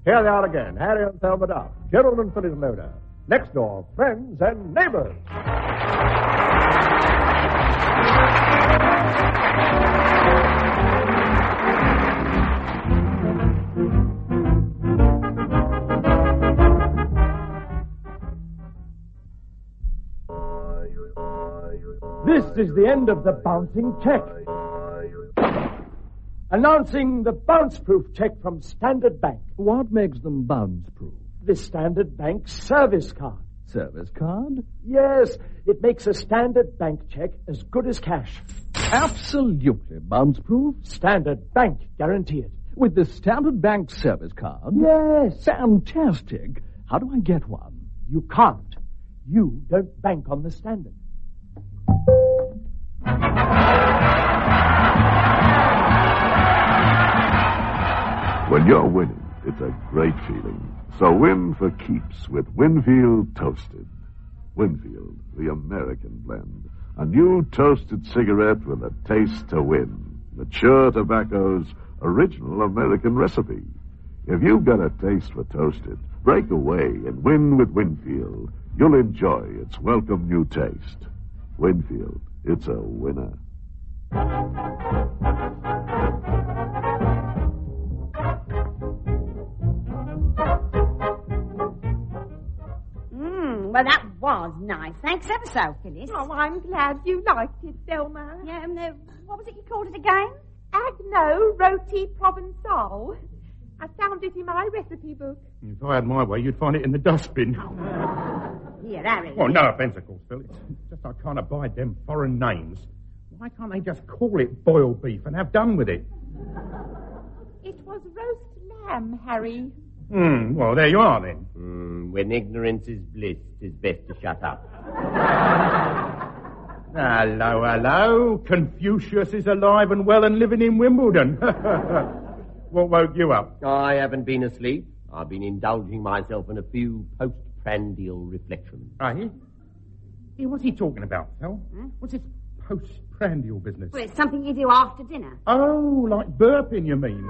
Here they are again, Harry and Thelma Duff, Gerald and Phyllis Loader. Next door, friends and neighbors. This is the end of the bouncing check. Announcing the bounce-proof check from Standard Bank. What makes them bounce-proof? The Standard Bank service card. Service card? Yes, it makes a Standard Bank check as good as cash. Absolutely bounce-proof? Standard Bank guarantee it. With the Standard Bank service card? Yes. Fantastic. How do I get one? You can't. You don't bank on the Standard. When you're winning, it's a great feeling. So win for keeps with Winfield Toasted. Winfield, the American blend. A new toasted cigarette with a taste to win. Mature Tobacco's original American recipe. If you've got a taste for toasted, break away and win with Winfield. You'll enjoy its welcome new taste. Winfield, it's a winner. Well, that was nice. Thanks ever so, Phyllis. Oh, I'm glad you liked it, Thelma. Yeah, what was it you called it again? Agno Roti Provençal. I found it in my recipe book. If I had my way, you'd find it in the dustbin. Here, Harry. Well, no offence, of course, Phil. It's just I can't abide them foreign names. Why can't they just call it boiled beef and have done with it? It was roast lamb, Harry. Well, there you are, then. When ignorance is bliss, 'tis best to shut up. Hello. Confucius is alive and well and living in Wimbledon. What woke you up? I haven't been asleep. I've been indulging myself in a few postprandial reflections. Hey, what's he talking about, Phil? What's this postprandial business? Well, it's something you do after dinner. Oh, like burping, you mean?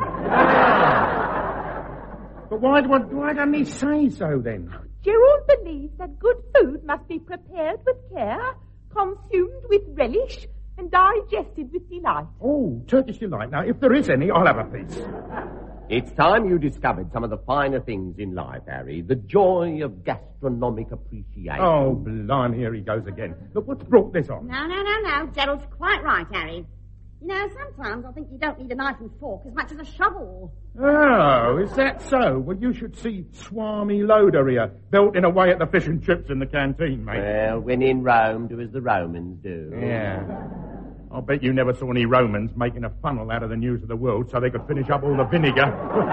But why doesn't he say so, then? Gerald believes that good food must be prepared with care, consumed with relish, and digested with delight. Oh, Turkish delight. Now, if there is any, I'll have a piece. It's time you discovered some of the finer things in life, Harry. The joy of gastronomic appreciation. Oh, blimey, here he goes again. Look, what's brought this on? No. Gerald's quite right, Harry. You know, sometimes I think you don't need a knife and fork as much as a shovel. Oh, is that so? Well, you should see Swami Loader here, belting away at the fish and chips in the canteen, mate. Well, when in Rome, do as the Romans do. Yeah. I'll bet you never saw any Romans making a funnel out of the news of the world so they could finish up all the vinegar.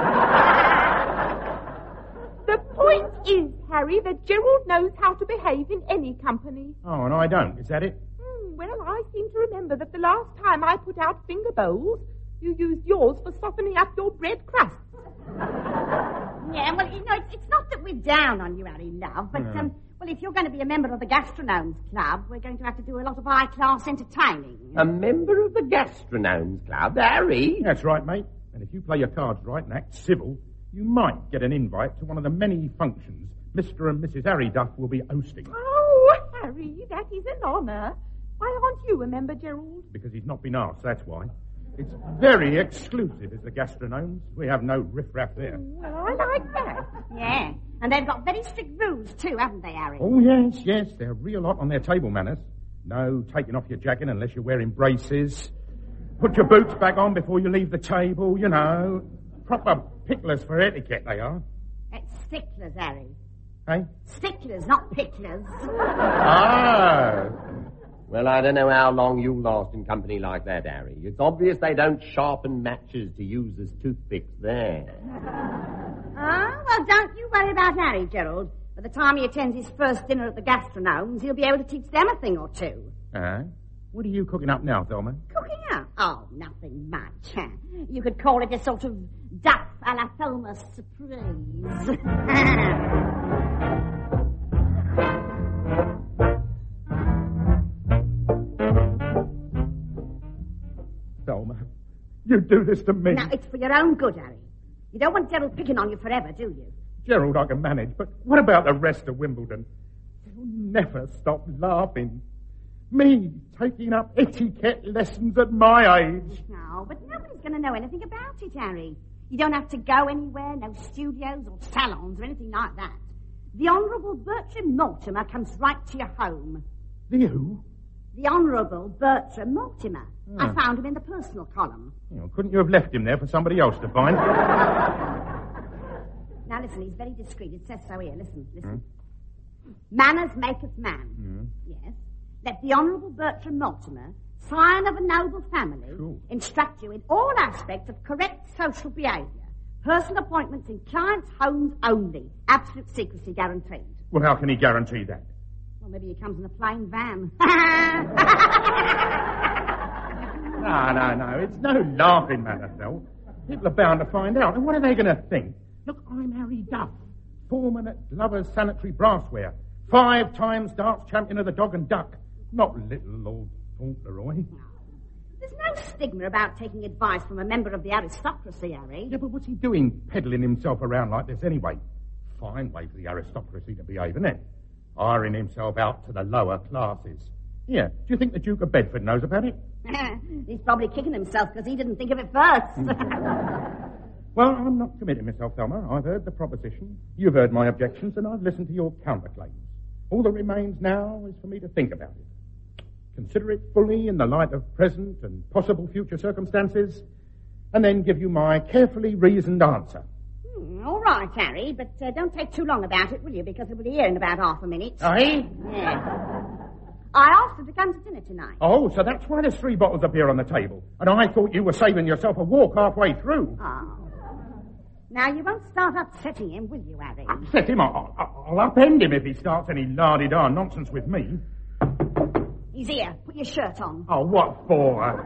The point is, Harry, that Gerald knows how to behave in any company. Oh, and I don't. Is that it? Well, I seem to remember that the last time I put out finger bowls, you used yours for softening up your bread crusts. Yeah, well, you know, it's not that we're down on you, Harry, love, but, well, if you're going to be a member of the Gastronomes Club, we're going to have to do a lot of high-class entertaining. A member of the Gastronomes Club, Harry? That's right, mate. And if you play your cards right and act civil, you might get an invite to one of the many functions Mr. and Mrs. Harry Duff will be hosting. Oh, Harry, that is an honour. Why aren't you a member, Gerald? Because he's not been asked, that's why. It's very exclusive, is the Gastronomes. We have no riff-raff there. Well, I like that. Yeah, and they've got very strict rules, too, haven't they, Harry? Oh, yes. They're real hot on their table manners. No taking off your jacket unless you're wearing braces. Put your boots back on before you leave the table, you know. Proper picklers for etiquette, they are. It's sticklers, Harry. Hey? Sticklers, not picklers. Oh. Well, I don't know how long you'll last in company like that, Harry. It's obvious they don't sharpen matches to use as toothpicks there. Oh, well, don't you worry about Harry, Gerald. By the time he attends his first dinner at the Gastronomes, he'll be able to teach them a thing or two. What are you cooking up now, Thelma? Cooking up? Oh, nothing much. You could call it a sort of duff a la Thelma surprise. Thelma, you do this to me. Now, it's for your own good, Harry. You don't want Gerald picking on you forever, do you? Gerald, I can manage, but what about the rest of Wimbledon? They'll never stop laughing. Me taking up etiquette lessons at my age. No, but nobody's going to know anything about it, Harry. You don't have to go anywhere, no studios or salons or anything like that. The Honourable Bertram Mortimer comes right to your home. The who? The Honourable Bertram Mortimer. I found him in the personal column. Well, couldn't you have left him there for somebody else to find? Now listen, he's very discreet. It says so here. Listen. Manners maketh man. Yes. Let the Honourable Bertram Mortimer, scion of a noble family, instruct you in all aspects of correct social behaviour. Personal appointments in clients' homes only. Absolute secrecy guaranteed. Well, how can he guarantee that? Well, maybe he comes in a plain van. No. It's no laughing matter, though. People are bound to find out. And what are they going to think? Look, I'm Harry Duff, foreman at Glover's Sanitary Brassware. 5 times darts champion of the Dog and Duck. Not little Lord Fauntleroy. There's no stigma about taking advice from a member of the aristocracy, Harry. Yeah, but what's he doing peddling himself around like this anyway? Fine way for the aristocracy to behave, isn't it? Hiring himself out to the lower classes. Yeah, do you think the Duke of Bedford knows about it? He's probably kicking himself because he didn't think of it first. Well, I'm not committing myself, Thelma. I've heard the proposition, you've heard my objections, and I've listened to your counterclaims. All that remains now is for me to think about it. Consider it fully in the light of present and possible future circumstances, and then give you my carefully reasoned answer. All right, Harry, but don't take too long about it, will you? Because we'll be here in about half a minute. Aye? Yeah. I asked her to come to dinner tonight. Oh, so that's why there's 3 bottles of beer on the table. And I thought you were saving yourself a walk halfway through. Oh. Now, you won't start upsetting him, will you, Harry? Upset him? I'll upend him if he starts any la-di-da nonsense with me. He's here. Put your shirt on. Oh, what for?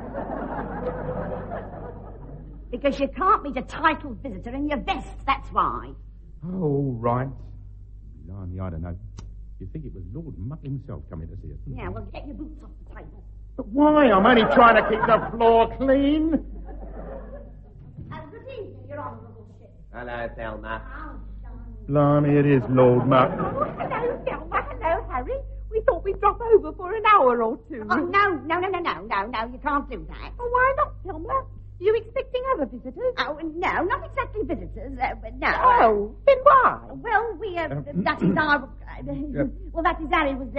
Because you can't meet a titled visitor in your vest, that's why. Oh, right. Blimey, I don't know. You'd think it was Lord Muck himself coming to see us. Yeah, well, get your boots off the table. But why? I'm only trying to keep the floor clean. Good evening, Your Honourable. Hello, Thelma. Blimey, it is Lord Muck. Oh, hello, Thelma. Hello, Harry. We thought we'd drop over for an hour or two. Oh, no, you can't do that. Oh, why not, Thelma? Are you expecting other visitors? Oh, no, not exactly visitors, but no. Oh, then why? Well, that is our... Well, that is Harry was...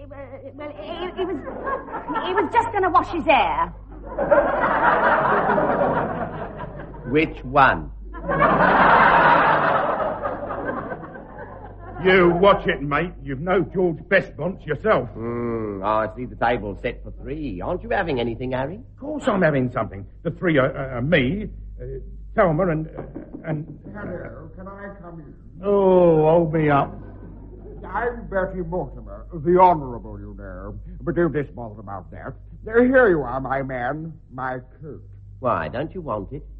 he was just going to wash his hair. Which one? You watch it, mate. You've no George Best Bonts yourself. I see the table's set for 3. Aren't you having anything, Harry? Of course I'm having something. The 3 are me, Thelma, and... Hello, can I come in? Oh, hold me up. I'm Bertie Mortimer, the Honourable, you know. But don't just bother about that. Here you are, my man, my coat. Why, don't you want it?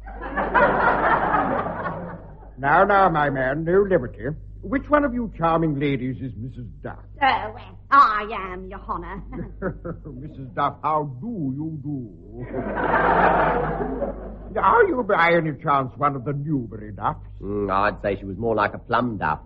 Now, my man, no liberty. Which one of you charming ladies is Mrs. Duff? Well, I am, Your Honour. Mrs. Duff, how do you do? Are you by any chance one of the Newbury Duffs? I'd say she was more like a plum duff.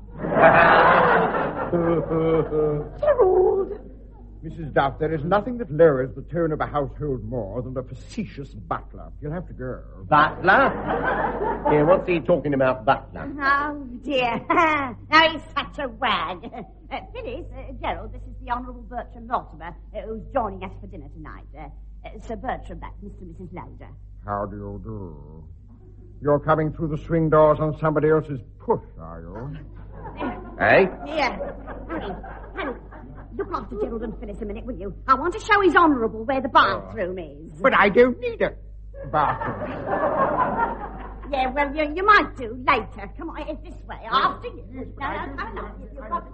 Gerald! Mrs. Duff, there is nothing that lowers the tone of a household more than a facetious butler. You'll have to go. Butler? Yeah, what's he talking about, butler? Oh, dear. Now, he's such a wag. Phyllis, Gerald, this is the Honourable Bertram Mortimer, who's joining us for dinner tonight. Sir Bertram, that's Mr. and Mrs. Loder. How do you do? You're coming through the swing doors on somebody else's push, are you? Eh? Here. Harry, look after Gerald and Phyllis a minute, will you? I want to show his Honourable where the bathroom is. But I don't need a bathroom. Yeah, well, you might do later. Come on, it's this way. After you. No, you've got to...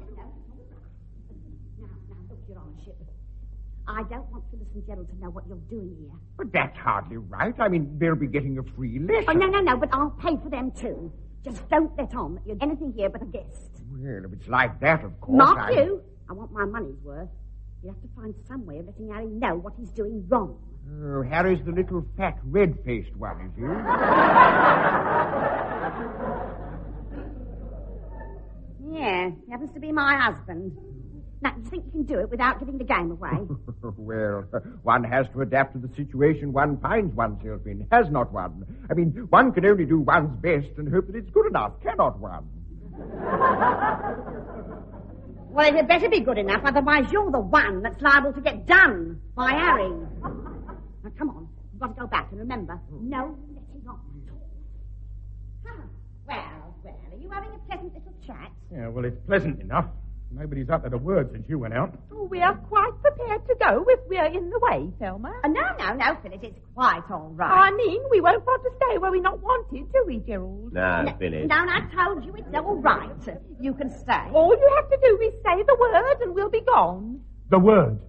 Now, look, Your Honourship. I don't want Phyllis and Gerald to know what you're doing here. But that's hardly right. I mean, they'll be getting a free lesson. Oh, no, but I'll pay for them too. Just don't let on that you're anything here but a guest. Well, if it's like that, of course, Not you. I want my money's worth. You have to find some way of letting Harry know what he's doing wrong. Oh, Harry's the little fat, red-faced one, is he? Yeah, he happens to be my husband. Now, do you think you can do it without giving the game away? Well, one has to adapt to the situation one finds oneself in, has not one? I mean, one can only do one's best and hope that it's good enough, cannot one? Well, it had better be good enough, otherwise you're the one that's liable to get done by Harry. Now, come on. You've got to go back, and remember, no letting on. Well, are you having a pleasant little chat? Yeah, well, it's pleasant enough. Nobody's uttered a word since you went out. Oh, we are quite prepared to go if we're in the way, Thelma. No, Phyllis, it's quite all right. I mean, we won't want to stay where we're not wanted, do we, Gerald? No, Phyllis. No, I told you it's all right. You can stay. All you have to do is say the word and we'll be gone. The word.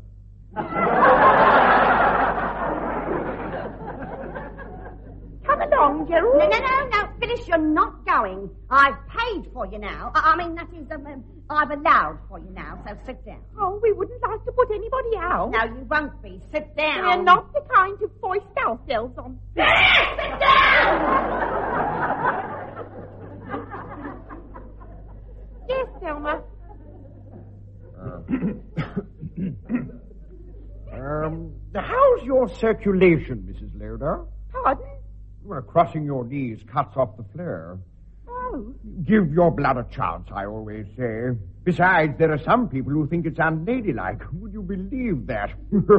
Come along, Gerald. No, Phyllis, you're not going. I've paid for you now. I mean, that is, I've allowed for you now, so sit down. Oh, we wouldn't like to put anybody out. No, you won't be. Sit down. We're not the kind to foist ourselves on. Sit down! Yes, Thelma. How's your circulation, Mrs. Loder? Pardon? Well, crossing your knees cuts off the flare. Oh. Give your blood a chance, I always say. Besides, there are some people who think it's unladylike. Would you believe that?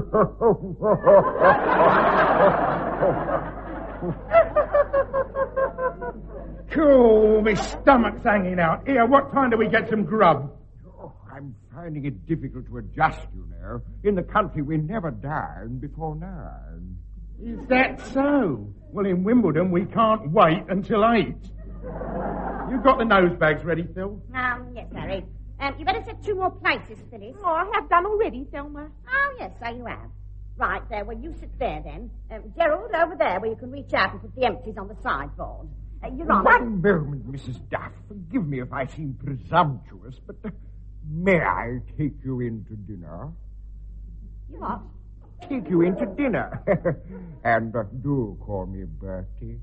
Cool, my stomach's hanging out. Here, what time do we get some grub? Oh, I'm finding it difficult to adjust, you know. In the country, we never dine before 9. Is that so? Well, in Wimbledon, we can't wait until 8. You got the nose bags ready, Phil? Yes, Harry. You better set 2 more places, Phyllis. Oh, I have done already, Thelma. Oh, yes, so you have. Right, there, well, you sit there, then. Gerald, over there, where you can reach out and put the empties on the sideboard. You're on. One moment, Mrs. Duff. Forgive me if I seem presumptuous, but may I take you into dinner? You what? Take you into dinner. And do call me Bertie.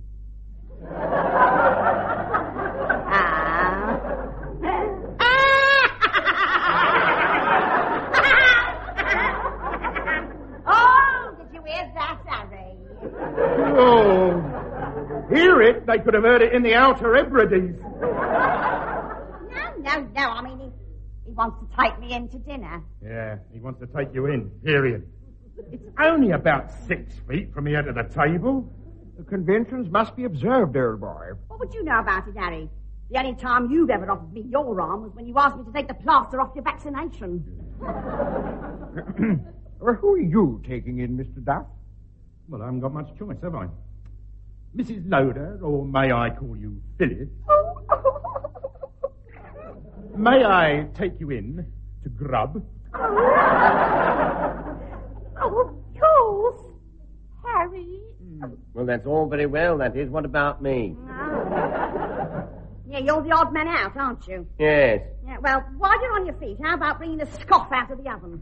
Oh, did you hear that, Harry? Oh, hear it? They could have heard it in the Outer Hebrides. No. I mean, he wants to take me in to dinner. Yeah, he wants to take you in, period. It's only about 6 feet from here to the table. The conventions must be observed, old boy. What would you know about it, Harry? The only time you've ever offered me your arm was when you asked me to take the plaster off your vaccination. Well, who are you taking in, Mr. Duff? Well, I haven't got much choice, have I? Mrs. Loder, or may I call you Phyllis? May I take you in to grub? Oh, of course. Harry. Well, that's all very well, that is. What about me? Yeah, you're the odd man out, aren't you? Yes. Yeah, well, while you're on your feet, how about bringing the scoff out of the oven?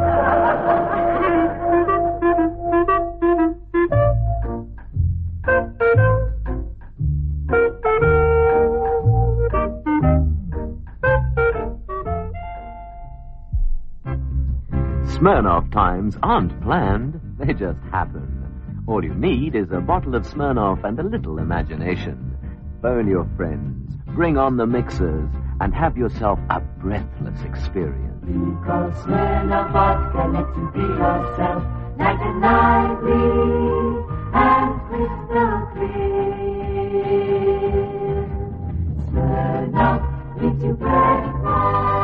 Smirnoff times aren't planned, they just happen. All you need is a bottle of Smirnoff and a little imagination. Phone your friends, bring on the mixers, and have yourself a breathless experience. Because Smirnoff vodka lets you be yourself, nice and lively and crystal clear. Smirnoff leaves you breathless.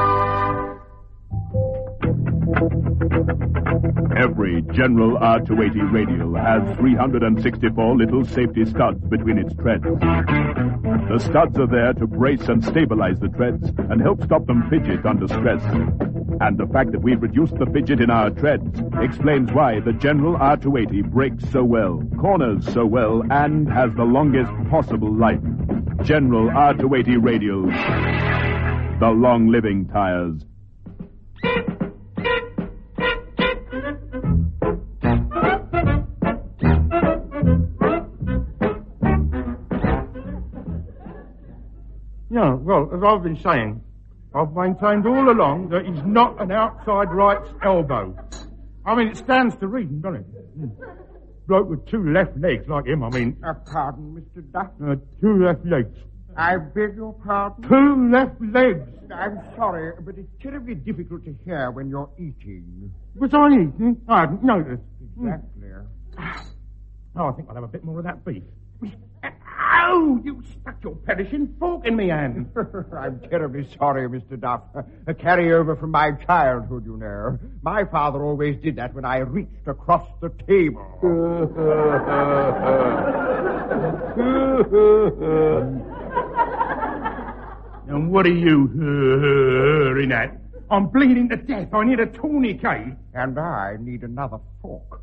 Every General R280 radial has 364 little safety studs between its treads. The studs are there to brace and stabilize the treads and help stop them fidget under stress. And the fact that we've reduced the fidget in our treads explains why the General R280 brakes so well, corners so well, and has the longest possible life. General R280 radials. The long-living tires. Yeah, well, as I've been saying, I've maintained all along that he's not an outside right's elbow. I mean, it stands to reason, doesn't it? Bloke with two left legs like him, I mean... Pardon, Mr. Duff? Two left legs. I beg your pardon? Two left legs. I'm sorry, but it's terribly difficult to hear when you're eating. Was I eating? I hadn't noticed. Exactly. Oh, I think I'll have a bit more of that beef. Ow! You stuck your perishing fork in me hand. I'm terribly sorry, Mr. Duff. A carryover from my childhood, you know. My father always did that when I reached across the table. And what are you hurrying at? I'm bleeding to death. I need a tourniquet. And I need another fork.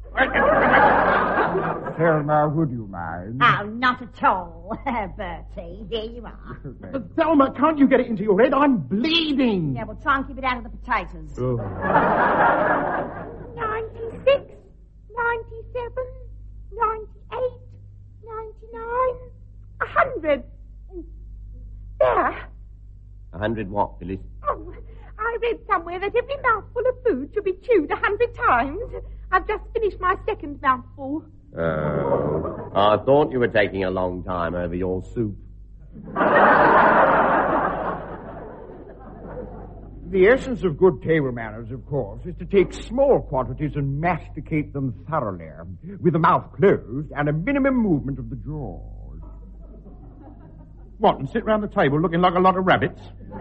Thelma, would you mind? Oh, not at all, Bertie. Here you are. But Thelma, can't you get it into your head? I'm bleeding. Yeah, well, try and keep it out of the potatoes. 96, 97, 98, 99, 100. There. 100 what, Phyllis? Oh, I read somewhere that every mouthful of food should be chewed 100 times. I've just finished my second mouthful. Oh, I thought you were taking a long time over your soup. The essence of good table manners, of course, is to take small quantities and masticate them thoroughly, with the mouth closed and a minimum movement of the jaws. What, and sit round the table looking like a lot of rabbits?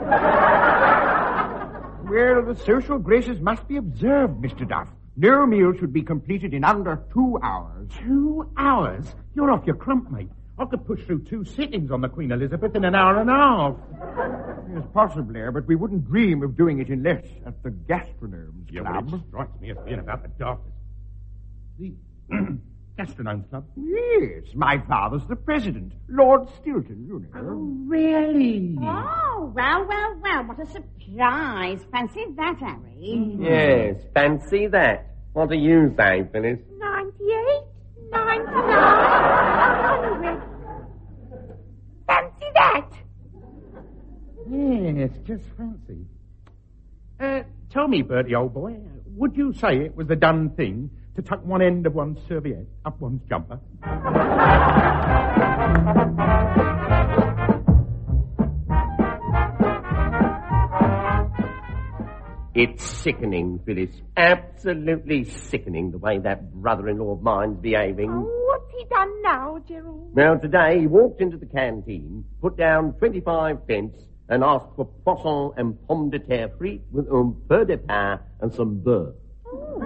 Well, the social graces must be observed, Mr. Duff. No meal should be completed in under 2 hours. 2 hours? You're off your crump, mate. I could push through 2 sittings on the Queen Elizabeth in an hour and a half. Yes, possibly, but we wouldn't dream of doing it unless at the Gastronomes Club. Well, it strikes me as being about the daftest. The Gastronomes Club? Yes, my father's the president. Lord Stilton, you know. Oh, really? Oh, well, what a surprise. Fancy that, Harry. Yes, fancy that. What do you say, Phyllis? 98, 99, 100. Fancy that. Yes, just fancy. Tell me, Bertie, old boy, would you say it was the done thing to tuck one end of one's serviette up one's jumper? It's sickening, Phyllis. Absolutely sickening the way that brother-in-law of mine's behaving. Oh, what's he done now, Gerald? Well, today he walked into the canteen, put down 25 pence, and asked for poisson and pomme de terre frites with un peu de pain and some beurre. Oh.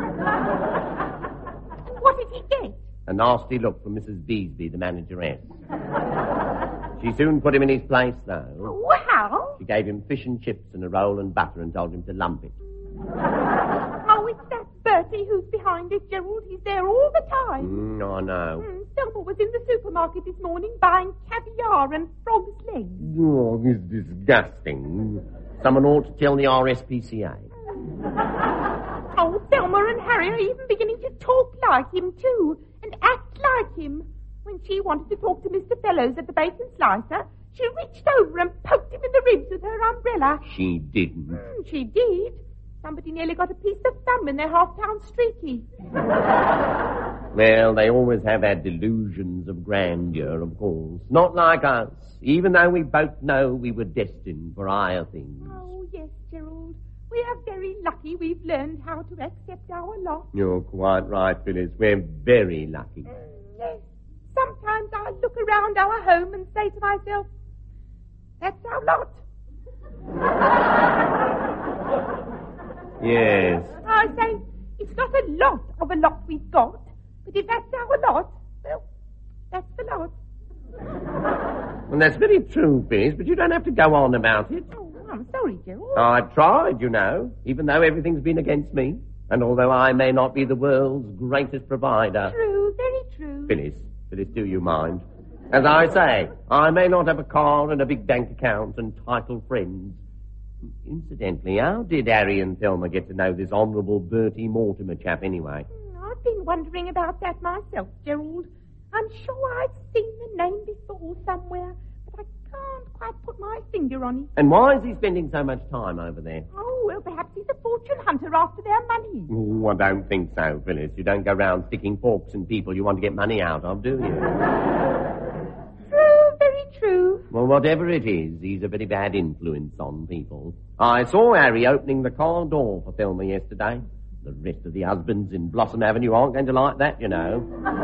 What did he get? A nasty look from Mrs. Beesby, the manageress. She soon put him in his place, though. Oh, how? She gave him fish and chips and a roll and butter and told him to lump it. Oh, it's that Bertie who's behind it, Gerald. He's there all the time. I know. Thelma was in the supermarket this morning buying caviar and frog's legs. Oh, it's disgusting. Someone ought to tell the RSPCA. Oh, Thelma and Harry are even beginning to talk like him, too, and act like him. When she wanted to talk to Mr. Fellows at the bacon slicer, she reached over and poked him in the ribs with her umbrella. She didn't. She did. Somebody nearly got a piece of thumb in their half-pound streaky. Well, they always have had delusions of grandeur, of course. Not like us, even though we both know we were destined for higher things. Oh, yes, Gerald. We are very lucky we've learned how to accept our lot. You're quite right, Phyllis. We're very lucky. Yes. Sometimes I look around our home and say to myself, that's our lot. Yes. I say, it's not a lot of a lot we've got, but if that's our lot, well, that's the lot. Well, that's very true, Phyllis, but you don't have to go on about it. Oh, I'm sorry, Gerald. I've tried, you know, even though everything's been against me, and although I may not be the world's greatest provider. True, very true. Phyllis, do you mind? As I say, I may not have a car and a big bank account and titled friends. Incidentally, how did Harry and Thelma get to know this Honourable Bertie Mortimer chap anyway? I've been wondering about that myself, Gerald. I'm sure I've seen the name before somewhere, but I can't quite put my finger finger on it. And why is he spending so much time over there? Oh, well, perhaps he's a fortune hunter after their money. Oh, I don't think so, Phyllis. You don't go round sticking forks in people you want to get money out of, do you? True, very true. Well, whatever it is, he's a very bad influence on people. I saw Harry opening the car door for Thelma yesterday. The rest of the husbands in Blossom Avenue aren't going to like that, you know.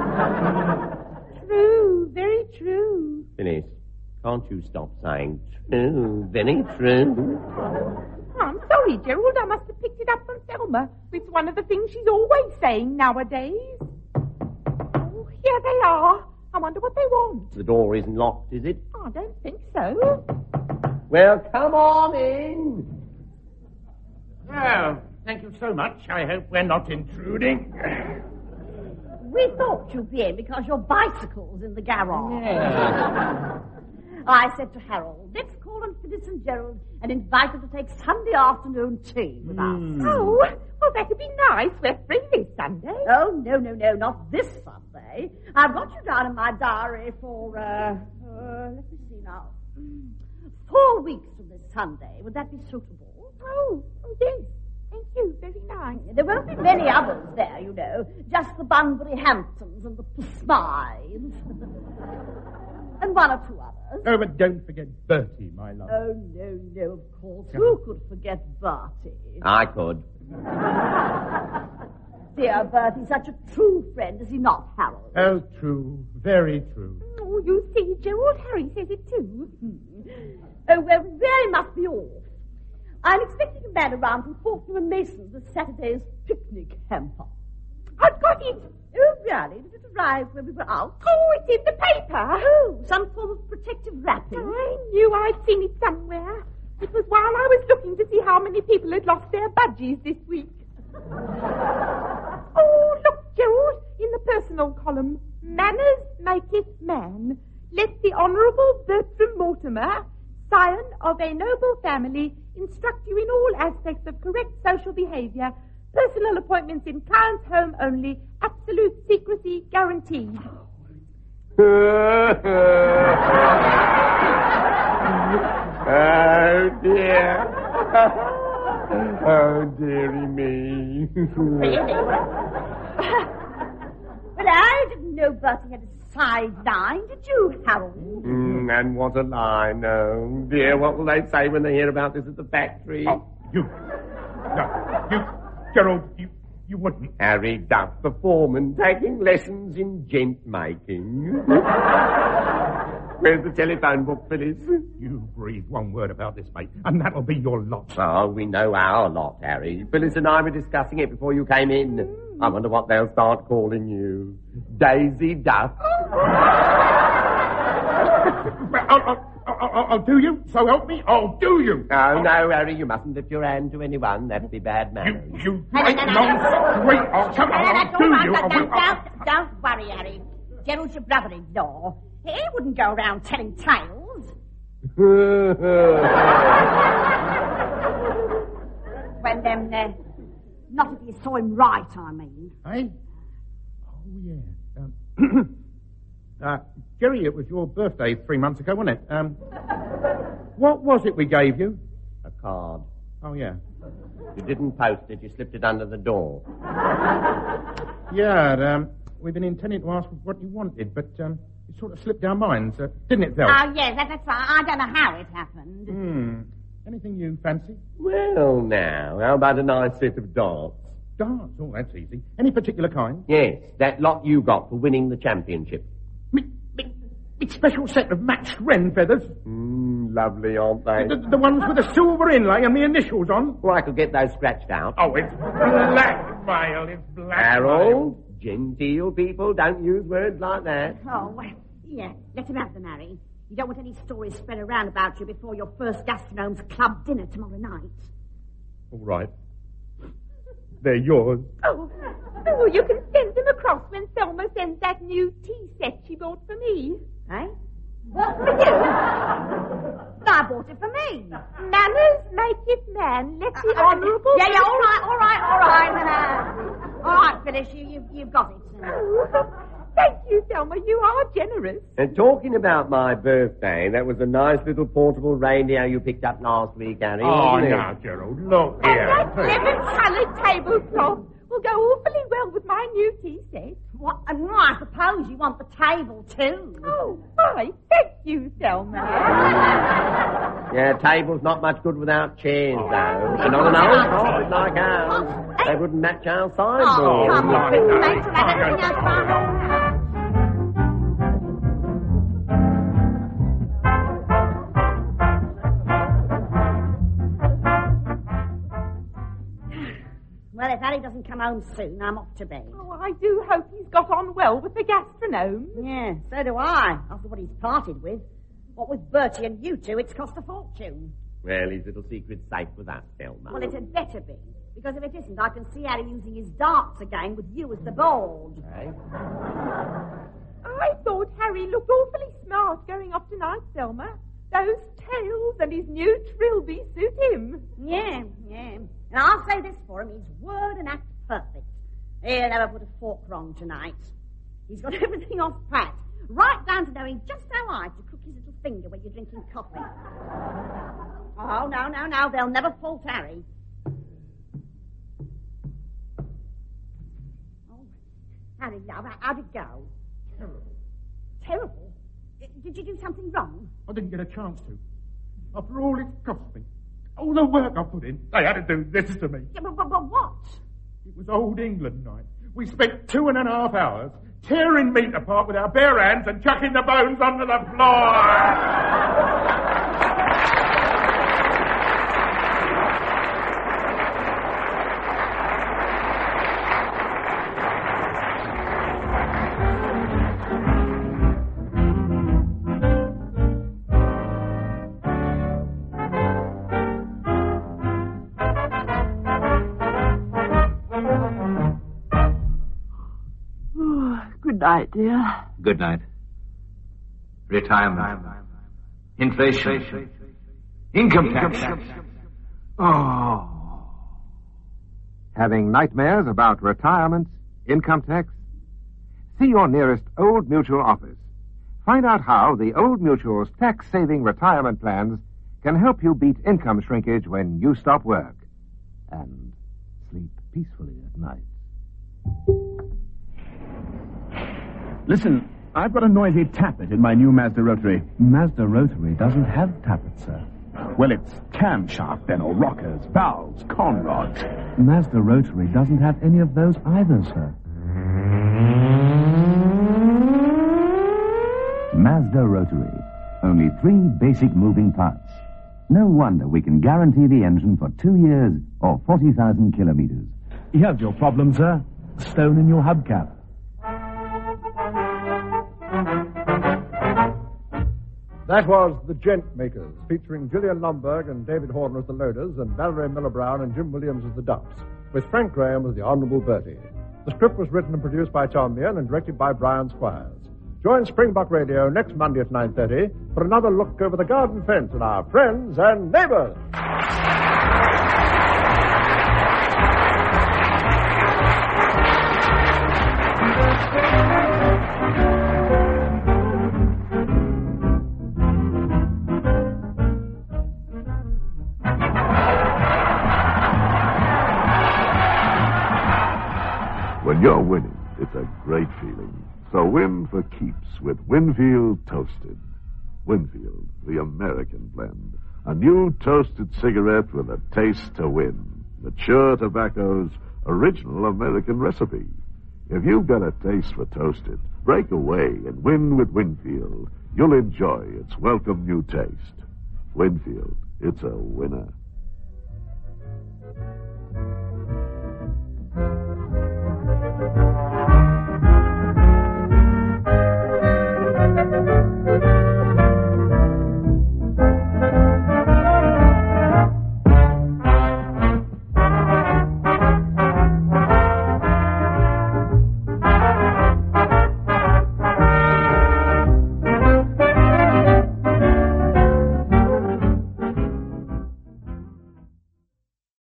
True, very true. Phyllis, can't you stop saying true, very true? Oh, I'm sorry, Gerald. I must have picked it up from Thelma. It's one of the things she's always saying nowadays. Oh, here they are. I wonder what they want. The door isn't locked, is it? Oh, I don't think so. Well, come on in. Well, thank you so much. I hope we're not intruding. We thought you'd be in because your bicycle's in the garage. I said to Harold, let's call on Phyllis and Gerald and invite them to take Sunday afternoon tea with us. Oh, well, that'd be nice. We're free this Sunday. Oh, no, not this Sunday. I've got you down in my diary for, let me see now, 4 weeks from this Sunday. Would that be suitable? Oh, yes. Thank you. Very nice. There won't be many others there, you know. Just the Bunbury Hamptons and the Smythes. And one or two others. Oh, but don't forget Bertie, my love. Oh, no, of course. Who could forget Bertie? I could. Dear Bertie, such a true friend, is he not, Harold? Oh, true. Very true. Oh, you see, Gerald, Harry says it too. Oh, well, we really must be off. I'm expecting a man around from Fortnum and Mason's with Saturday's picnic hamper. I've got it. Oh, really? Did it arrive when we were out? Oh, it's in the paper. Oh, some form of protective wrapping. I knew I'd seen it somewhere. It was while I was looking to see how many people had lost their budgies this week. Oh, look, Gerald, in the personal column, manners maketh man. Let the Honourable Bertram Mortimer, scion of a noble family, instruct you in all aspects of correct social behaviour. Personal appointments in client's home only. Absolute secrecy guaranteed. Oh, dear. Oh, dearie me. But I didn't know Bertie had a sideline, did you, Harold? And what a line. Oh, dear, what will they say when they hear about this at the factory? Oh, Gerald, you wouldn't. Harry Duff, the foreman, taking lessons in gent making. Where's the telephone book, Phyllis? You breathe one word about this, mate, and that'll be your lot. Oh, we know our lot, Harry. Phyllis and I were discussing it before you came in. I wonder what they'll start calling you. Daisy Duff. I'll do you, so help me, I'll do you. Oh, no, Harry, you mustn't lift your hand to anyone. That'd be bad manners. You great long street. I'll come on, I'll do you. Don't worry, Harry. Gerald's your brother-in-law. He wouldn't go around telling tales. When, not if you saw him right, I mean. Eh? Oh, yeah. Jerry, it was your birthday 3 months ago, wasn't it? What was it we gave you? A card. Oh, yeah. You didn't post it, you slipped it under the door. Yeah, we've been intending to ask what you wanted, but, it sort of slipped our minds, didn't it, Zel? Oh, yes, that's right. I don't know how it happened. Anything you fancy? Well, now, how about a nice set of darts? Darts? Oh, that's easy. Any particular kind? Yes, that lot you got for winning the championship. It's special set of matched wren feathers. Lovely, aren't they? The ones with a silver inlay and the initials on. Well, I could get those scratched out. Oh, it's blackmail. It's blackmail. Harold, genteel people don't use words like that. Oh, well, yeah, let him have them, Harry. You don't want any stories spread around about you before your first Gastronomes Club dinner tomorrow night. All right. They're yours. Oh, you can send them across when Thelma sends that new tea set she bought for me. Eh? What, for you? I bought it for me. Manners maketh man. Let the honourable... Yeah, all right. All right, Phyllis, you've got it. Oh, thank you, Thelma. You are generous. And talking about my birthday, that was a nice little portable reindeer you picked up last week, Harry. Oh, wasn't it? now, Gerald, look And here. that lemon-coloured tablecloth will go awfully well with my new tea set. What? And I suppose you want the table, too. Oh, why, thank you, Thelma. Yeah, table's not much good without chairs, though. And on an old carpet like ours, they wouldn't match our Oh, sideboard. come on, Mate, we'll have everything else by now. Well, if Harry doesn't come home soon, I'm off to bed. Oh, I do hope he's got on well with the gastronome. Yeah, so do I, after what he's parted with. What with Bertie and you two, it's cost a fortune. Well, his little secret's safe with us, Thelma. Well, it had better be, because if it isn't, I can see Harry using his darts again with you as the board. Eh? I thought Harry looked awfully smart going off tonight, Thelma. Those tails and his new trilby suit him. Yeah. And I'll say this for him, he's word and act perfect. He'll never put a fork wrong tonight. He's got everything off pat, right down to knowing just how high to crook his little finger when you're drinking coffee. Oh, no, they'll never fault Harry. Oh, Harry, love, how'd it go? Terrible. Terrible? Did you do something wrong? I didn't get a chance to. After all it's cost me, all the work I put in, they had to do this to me. Yeah, but what? It was Old England night. We spent 2.5 hours tearing meat apart with our bare hands and chucking the bones onto the floor. Good night, dear. Good night. Retirement. Inflation. Income tax. Oh. Having nightmares about retirement, income tax? See your nearest Old Mutual office. Find out how the Old Mutual's tax-saving retirement plans can help you beat income shrinkage when you stop work and sleep peacefully at night. Listen, I've got a noisy tappet in my new Mazda Rotary. Mazda Rotary doesn't have tappets, sir. Well, it's camshaft then, or rockers, valves, con rods. Mazda Rotary doesn't have any of those either, sir. Mazda Rotary. Only 3 basic moving parts. No wonder we can guarantee the engine for 2 years or 40,000 kilometers. Here's your problem, sir. Stone in your hubcap. That was The Gent Makers, featuring Gillian Lomberg and David Horner as the Loaders and Valerie Miller-Brown and Jim Williams as the Duffs, with Frank Graham as the Honourable Bertie. The script was written and produced by Tom Meehan and directed by Brian Squires. Join Springbok Radio next Monday at 9:30 for another look over the garden fence at our friends and neighbours. When you're winning, it's a great feeling. So win for keeps with Winfield Toasted. Winfield, the American blend. A new toasted cigarette with a taste to win. Mature Tobacco's original American recipe. If you've got a taste for toasted, break away and win with Winfield. You'll enjoy its welcome new taste. Winfield, it's a winner.